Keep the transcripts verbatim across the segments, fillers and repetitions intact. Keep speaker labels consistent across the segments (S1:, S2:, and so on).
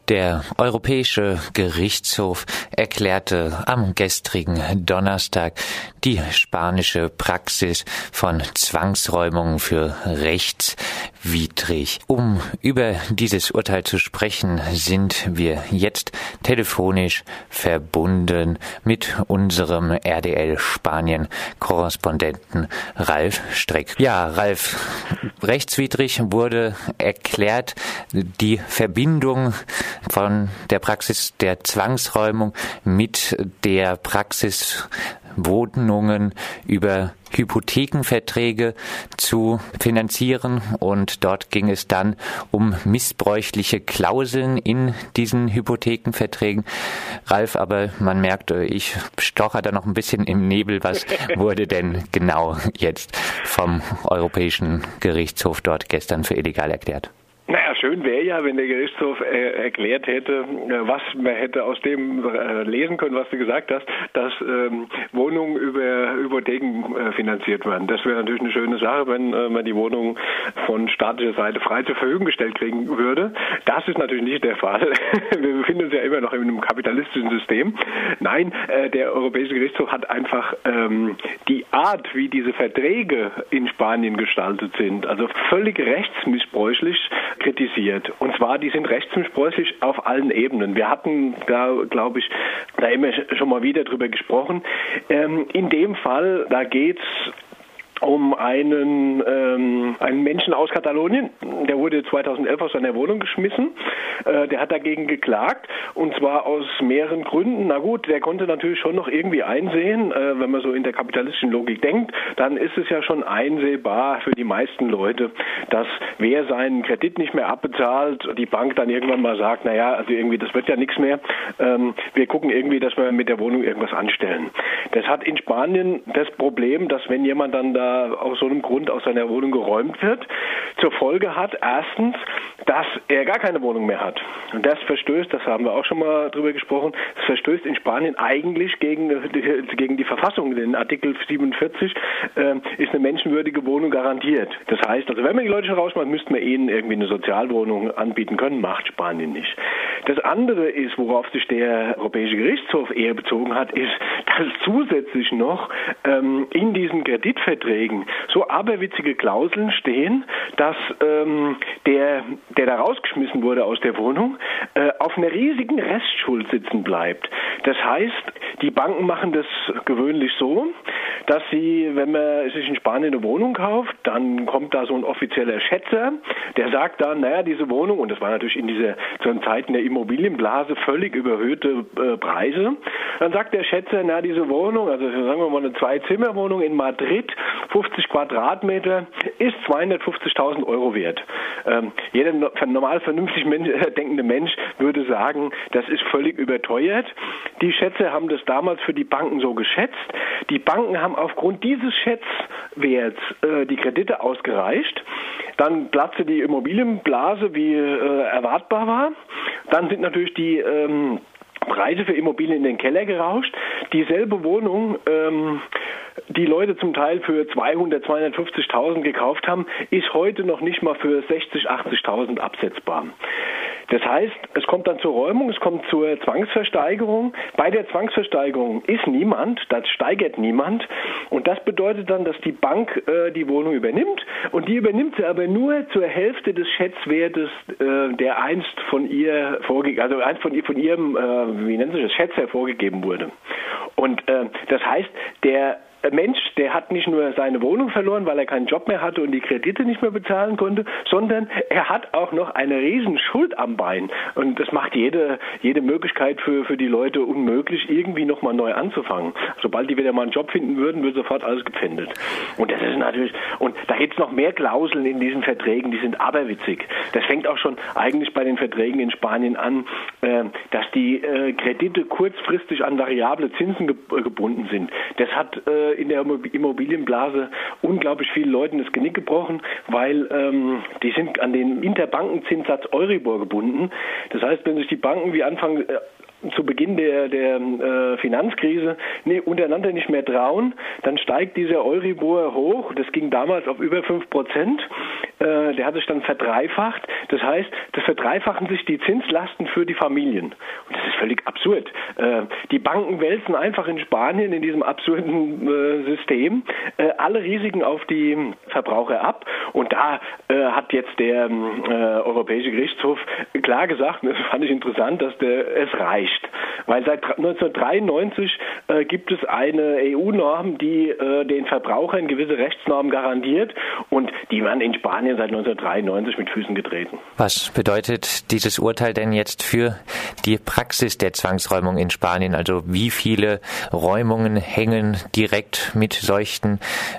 S1: Der Europäische Gerichtshof erklärte am gestrigen Donnerstag die spanische Praxis von Zwangsräumungen für rechtswidrig. Um über dieses Urteil zu sprechen, sind wir jetzt telefonisch verbunden mit unserem R D L Spanien-Korrespondenten Ralf Streck. Ja, Ralf, rechtswidrig wurde erklärt die Verbindung von der Praxis der Zwangsräumung mit der Praxis Wohnungen über Hypothekenverträge zu finanzieren, und dort ging es dann um missbräuchliche Klauseln in diesen Hypothekenverträgen. Ralf, aber man merkt, ich stocher da noch ein bisschen im Nebel. Was wurde denn genau jetzt vom Europäischen Gerichtshof dort gestern für illegal erklärt?
S2: Naja, schön wäre ja, wenn der Gerichtshof äh, erklärt hätte, äh, was man hätte aus dem äh, lesen können, was du gesagt hast, dass ähm, Wohnungen über Hypotheken äh, finanziert werden. Das wäre natürlich eine schöne Sache, wenn äh, man die Wohnungen von staatlicher Seite frei zur Verfügung gestellt kriegen würde. Das ist natürlich nicht der Fall. Wir befinden uns ja immer noch in einem kapitalistischen System. Nein, äh, der Europäische Gerichtshof hat einfach ähm, die Art, wie diese Verträge in Spanien gestaltet sind, also völlig rechtsmissbräuchlich kritisiert. Und zwar, die sind rechtsmissbräuchlich auf allen Ebenen. Wir hatten da, glaube ich, da immer schon mal wieder drüber gesprochen. Ähm, in dem Fall, da geht's um einen, ähm, einen Menschen aus Katalonien, der wurde zweitausendelf aus seiner Wohnung geschmissen. Äh, der hat dagegen geklagt, und zwar aus mehreren Gründen. Na gut, der konnte natürlich schon noch irgendwie einsehen, äh, wenn man so in der kapitalistischen Logik denkt, dann ist es ja schon einsehbar für die meisten Leute, dass wer seinen Kredit nicht mehr abbezahlt, die Bank dann irgendwann mal sagt, naja, also irgendwie, das wird ja nichts mehr. Ähm, wir gucken irgendwie, dass wir mit der Wohnung irgendwas anstellen. Das hat in Spanien das Problem, dass wenn jemand dann da aus so einem Grund aus seiner Wohnung geräumt wird, zur Folge hat erstens, dass er gar keine Wohnung mehr hat. Und das verstößt, das haben wir auch schon mal drüber gesprochen, das verstößt in Spanien eigentlich gegen, gegen die Verfassung. In Artikel siebenundvierzig äh, ist eine menschenwürdige Wohnung garantiert. Das heißt, also wenn man die Leute schon rausmacht, müsste man ihnen irgendwie eine Sozialwohnung anbieten können, macht Spanien nicht. Das andere ist, worauf sich der Europäische Gerichtshof eher bezogen hat, ist, dass zusätzlich noch ähm, in diesen Kreditverträgen so aberwitzige Klauseln stehen, dass ähm, der, der da rausgeschmissen wurde aus der Wohnung, äh, auf einer riesigen Restschuld sitzen bleibt. Das heißt, die Banken machen das gewöhnlich so, dass sie, wenn man sich in Spanien eine Wohnung kauft, dann kommt da so ein offizieller Schätzer, der sagt dann, naja, diese Wohnung, und das war natürlich in dieser zu den Zeiten der Immobilienblase völlig überhöhte äh, Preise, dann sagt der Schätzer, na, diese Wohnung, also sagen wir mal eine Zwei-Zimmer-Wohnung in Madrid, fünfzig Quadratmeter, ist zweihundertfünfzigtausend Euro wert. Ähm, jeder normal vernünftig Mensch, äh, denkende Mensch würde sagen, das ist völlig überteuert. Die Schätzer haben das damals für die Banken so geschätzt. Die Banken haben aufgrund dieses Schätzwerts äh, die Kredite ausgereicht. Dann platzte die Immobilienblase, wie äh, erwartbar war. Dann sind natürlich die ähm, Preise für Immobilien in den Keller gerauscht. Dieselbe Wohnung, ähm, die Leute zum Teil für zweihundert, zweihundertfünfzigtausend gekauft haben, ist heute noch nicht mal für sechzig, achtzigtausend absetzbar. Das heißt, es kommt dann zur Räumung, es kommt zur Zwangsversteigerung. Bei der Zwangsversteigerung ist niemand, das steigert niemand. Und das bedeutet dann, dass die Bank äh, die Wohnung übernimmt. Und die übernimmt sie aber nur zur Hälfte des Schätzwertes, äh, der einst von ihr vorgegeben, also einst von, ihr, von ihrem, äh, wie nennt sich das, Schätzer vorgegeben wurde. Und äh, das heißt, der Mensch, der hat nicht nur seine Wohnung verloren, weil er keinen Job mehr hatte und die Kredite nicht mehr bezahlen konnte, sondern er hat auch noch eine riesen Schuld am Bein. Und das macht jede, jede Möglichkeit für, für die Leute unmöglich, irgendwie nochmal neu anzufangen. Sobald die wieder mal einen Job finden würden, wird sofort alles gepfändet. Und das ist natürlich, und da gibt es noch mehr Klauseln in diesen Verträgen, die sind aberwitzig. Das fängt auch schon eigentlich bei den Verträgen in Spanien an, äh, dass die äh, Kredite kurzfristig an variable Zinsen ge- gebunden sind. Das hat äh, in der Immobilienblase unglaublich vielen Leuten das Genick gebrochen, weil ähm, die sind an den Interbankenzinssatz Euribor gebunden. Das heißt, wenn sich die Banken wie Anfang äh, zu Beginn der, der äh, Finanzkrise nee, untereinander nicht mehr trauen, dann steigt dieser Euribor hoch. Das ging damals auf über fünf Prozent. äh, der hat sich dann verdreifacht. Das heißt, das verdreifachen sich die Zinslasten für die Familien. Und das ist völlig absurd. Äh, die Banken wälzen einfach in Spanien in diesem absurden äh, System äh, alle Risiken auf die Verbraucher ab. Und da äh, hat jetzt der äh, Europäische Gerichtshof klar gesagt, das fand ich interessant, dass der, es reicht. Weil seit neunzehnhundertdreiundneunzig äh, gibt es eine E U-Norm, die äh, den Verbrauchern gewisse Rechtsnormen garantiert, und die werden in Spanien seit neunzehnhundertdreiundneunzig mit Füßen getreten.
S1: Was bedeutet dieses Urteil denn jetzt für die Praxis der Zwangsräumung in Spanien? Also wie viele Räumungen hängen direkt mit solchen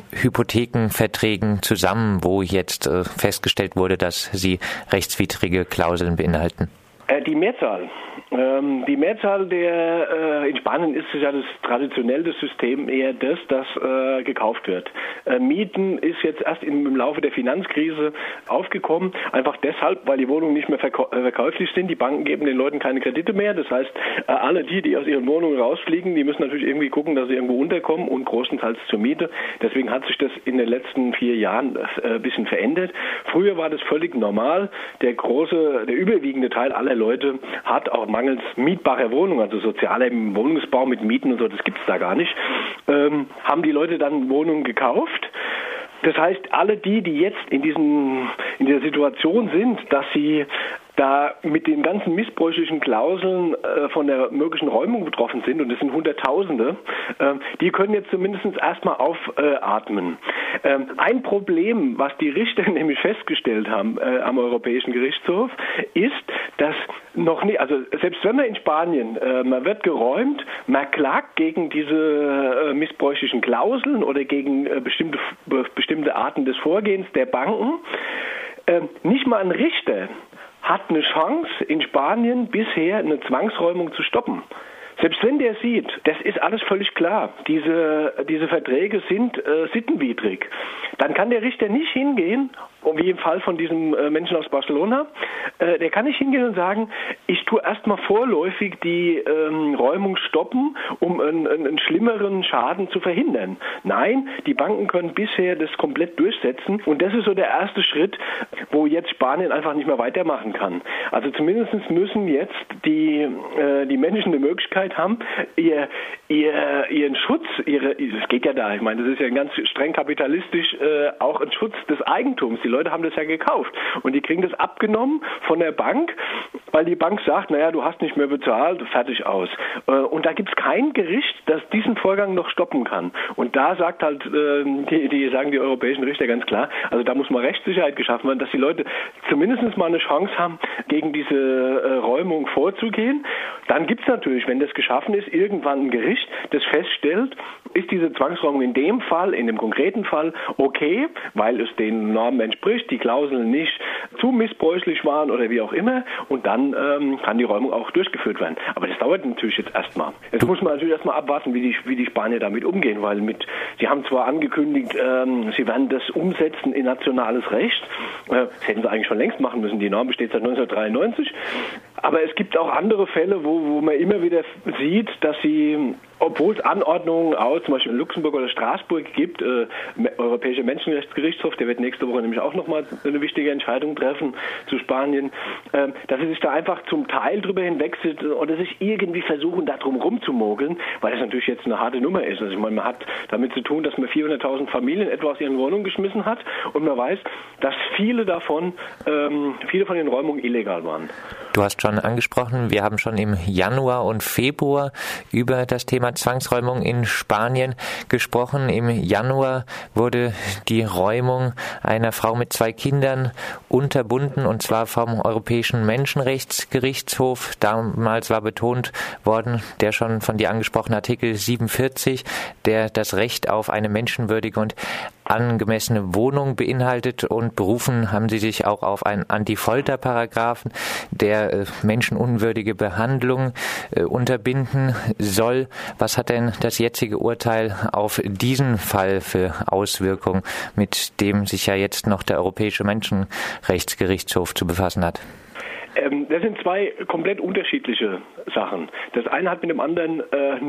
S1: Hypothekenverträgen zusammen, wo jetzt äh, festgestellt wurde, dass sie rechtswidrige Klauseln beinhalten?
S2: Äh, die Mehrzahl. Ähm, die Mehrzahl der, äh, in Spanien ist ja das traditionelle System eher das, das äh, gekauft wird. Äh, Mieten ist jetzt erst im, im Laufe der Finanzkrise aufgekommen, einfach deshalb, weil die Wohnungen nicht mehr verkau- äh, verkäuflich sind. Die Banken geben den Leuten keine Kredite mehr. Das heißt, äh, alle die, die aus ihren Wohnungen rausfliegen, die müssen natürlich irgendwie gucken, dass sie irgendwo unterkommen, und großenteils zur Miete. Deswegen hat sich das in den letzten vier Jahren äh, ein bisschen verändert. Früher war das völlig normal. Der große, der überwiegende Teil aller Leute hat auch mangels mietbarer Wohnungen, also sozialer Wohnungsbau mit Mieten und so, das gibt es da gar nicht, ähm, haben die Leute dann Wohnungen gekauft. Das heißt, alle die, die jetzt in diesen, in der Situation sind, dass sie da mit den ganzen missbräuchlichen Klauseln äh, von der möglichen Räumung betroffen sind, und das sind Hunderttausende, äh, die können jetzt zumindest erstmal aufatmen. Äh, ähm, ein Problem, was die Richter nämlich festgestellt haben äh, am Europäischen Gerichtshof, ist, dass noch nicht, also selbst wenn man in Spanien, äh, man wird geräumt, man klagt gegen diese äh, missbräuchlichen Klauseln oder gegen äh, bestimmte, äh, bestimmte Arten des Vorgehens der Banken, äh, nicht mal ein Richter hat eine Chance, in Spanien bisher eine Zwangsräumung zu stoppen. Selbst wenn der sieht, das ist alles völlig klar, diese, diese Verträge sind äh, sittenwidrig, dann kann der Richter nicht hingehen, wie im Fall von diesem äh, Menschen aus Barcelona, äh, der kann nicht hingehen und sagen, ich tue erstmal vorläufig die ähm, Räumung stoppen, um einen, einen schlimmeren Schaden zu verhindern. Nein, die Banken können bisher das komplett durchsetzen, und das ist so der erste Schritt, wo jetzt Spanien einfach nicht mehr weitermachen kann. Also zumindest müssen jetzt die, äh, die Menschen eine Möglichkeit haben, ihr, ihr, ihren Schutz, ihre, das geht ja da, ich meine, das ist ja ganz streng kapitalistisch, äh, auch ein Schutz des Eigentums. Die Leute haben das ja gekauft, und die kriegen das abgenommen von der Bank, weil die Bank sagt, naja, du hast nicht mehr bezahlt, fertig aus. Äh, und da gibt es kein Gericht, das diesen Vorgang noch stoppen kann. Und da sagt halt, äh, die, die sagen die europäischen Richter ganz klar, also da muss mal Rechtssicherheit geschaffen werden, dass die Leute zumindest mal eine Chance haben, gegen diese äh, Räumung vorzugehen. Dann gibt es natürlich, wenn das geschaffen ist, irgendwann ein Gericht, das feststellt, ist diese Zwangsräumung in dem Fall, in dem konkreten Fall okay, weil es den Normen entspricht, die Klauseln nicht zu missbräuchlich waren oder wie auch immer, und dann ähm, kann die Räumung auch durchgeführt werden. Aber das dauert natürlich jetzt erstmal. Jetzt muss man natürlich erstmal abwarten, wie die, wie die Spanier damit umgehen, weil mit, sie haben zwar angekündigt, ähm, sie werden das umsetzen in nationales Recht, äh, das hätten sie eigentlich schon längst machen müssen, die Norm besteht seit neunzehnhundertdreiundneunzig, aber es gibt auch andere Fälle, wo, wo man immer wieder sieht, dass sie, obwohl es Anordnungen aus, zum Beispiel in Luxemburg oder Straßburg gibt, äh, Europäischer Menschenrechtsgerichtshof, der wird nächste Woche nämlich auch nochmal eine wichtige Entscheidung treffen zu Spanien, äh, dass sie sich da einfach zum Teil drüber hinwechseln oder sich irgendwie versuchen, da drum rumzumogeln, weil das natürlich jetzt eine harte Nummer ist. Also ich meine, man hat damit zu tun, dass man vierhunderttausend Familien etwa aus ihren Wohnungen geschmissen hat, und man weiß, dass viele davon, ähm, viele von den Räumungen illegal waren.
S1: Du hast schon angesprochen, wir haben schon im Januar und Februar über das Thema Zwangsräumung in Spanien gesprochen. Im Januar wurde die Räumung einer Frau mit zwei Kindern unterbunden, und zwar vom Europäischen Menschenrechtsgerichtshof. Damals war betont worden, der schon von dir angesprochene Artikel siebenundvierzig, der das Recht auf eine menschenwürdige und angemessene Wohnung beinhaltet, und berufen haben sie sich auch auf einen Anti-Folter-Paragraphen, der äh, menschenunwürdige Behandlung äh, unterbinden soll. Was hat denn das jetzige Urteil auf diesen Fall für Auswirkungen, mit dem sich ja jetzt noch der Europäische Menschenrechtsgerichtshof zu befassen hat?
S2: Das sind zwei komplett unterschiedliche Sachen. Das eine hat mit dem anderen äh, nur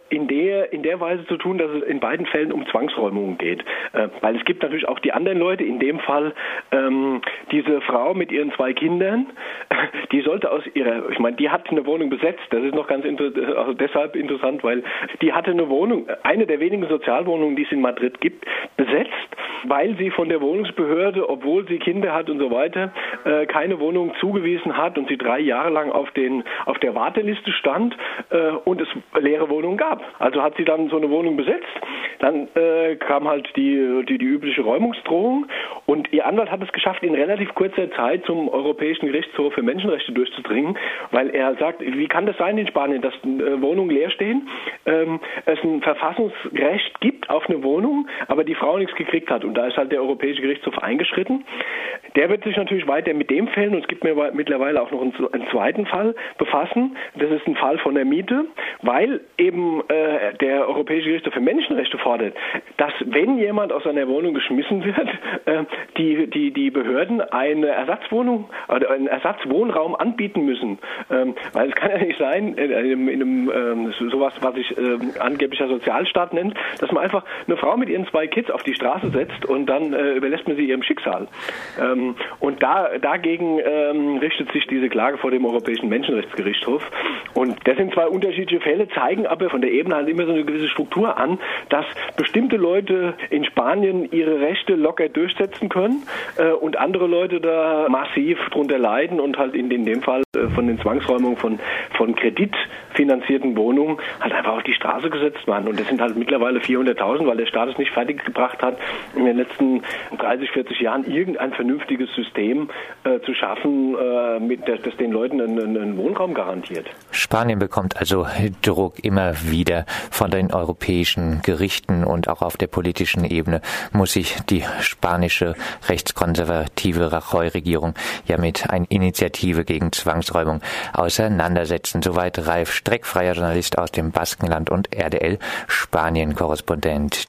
S2: in der, in der Weise zu tun, dass es in beiden Fällen um Zwangsräumungen geht. Äh, weil es gibt natürlich auch die anderen Leute, in dem Fall ähm, diese Frau mit ihren zwei Kindern, die sollte aus ihrer, ich meine, die hat eine Wohnung besetzt, das ist noch ganz inter- also deshalb interessant, weil die hatte eine Wohnung, eine der wenigen Sozialwohnungen, die es in Madrid gibt, besetzt, weil sie von der Wohnungsbehörde, obwohl sie Kinder hat und so weiter, äh, keine Wohnung zugewiesen hat und sie drei Jahre lang auf den auf der Warteliste stand äh, und es leere Wohnungen gab. Also hat sie dann so eine Wohnung besetzt, dann äh, kam halt die, die die übliche Räumungsdrohung und ihr Anwalt hat es geschafft, in relativ kurzer Zeit zum Europäischen Gerichtshof für Menschenrechte durchzudringen, weil er sagt, wie kann das sein in Spanien, dass äh, Wohnungen leer stehen, ähm, es ein Verfassungsrecht gibt auf eine Wohnung, aber die Frau nichts gekriegt hat und da ist halt der Europäische Gerichtshof eingeschritten. Der wird sich natürlich weiter mit dem Fällen, und es gibt mir mittlerweile auch noch einen, einen zweiten Fall, befassen. Das ist ein Fall von der Miete, weil eben äh, der Europäische Gerichtshof für Menschenrechte fordert, dass wenn jemand aus einer Wohnung geschmissen wird, äh, die, die, die Behörden eine Ersatzwohnung oder einen Ersatzwohnraum anbieten müssen. Ähm, weil es kann ja nicht sein, in einem, in einem ähm, sowas, was sich äh, angeblicher Sozialstaat nennt, dass man einfach eine Frau mit ihren zwei Kids auf die Straße setzt und dann äh, überlässt man sie ihrem Schicksal. Ähm, und da, dagegen ähm, richtet sich diese Klage vor dem Europäischen Menschenrechtsgerichtshof. Und das sind zwei unterschiedliche Fälle, zeigen aber von der Ebene halt immer so eine gewisse Struktur an, dass bestimmte Leute in Spanien ihre Rechte locker durchsetzen können äh, und andere Leute da massiv drunter leiden und halt in, in dem Fall äh, von den Zwangsräumungen von, von kreditfinanzierten Wohnungen halt einfach auf die Straße gesetzt waren. Und das sind halt mittlerweile vierhunderttausend, weil der Staat es nicht fertiggebracht hat, in den letzten dreißig, vierzig Jahren irgendein vernünftiges System äh, zu schaffen, äh, mit, das, das den Leuten einen, einen Wohnraum garantiert.
S1: Spanien bekommt also Druck immer wieder von den europäischen Gerichten und auch auf der politischen Ebene muss sich die spanische rechtskonservative Rajoy-Regierung ja mit einer Initiative gegen Zwangsräumung auseinandersetzen. Soweit Ralf Streck, freier Journalist aus dem Baskenland und R D L Spanien-Korrespondent.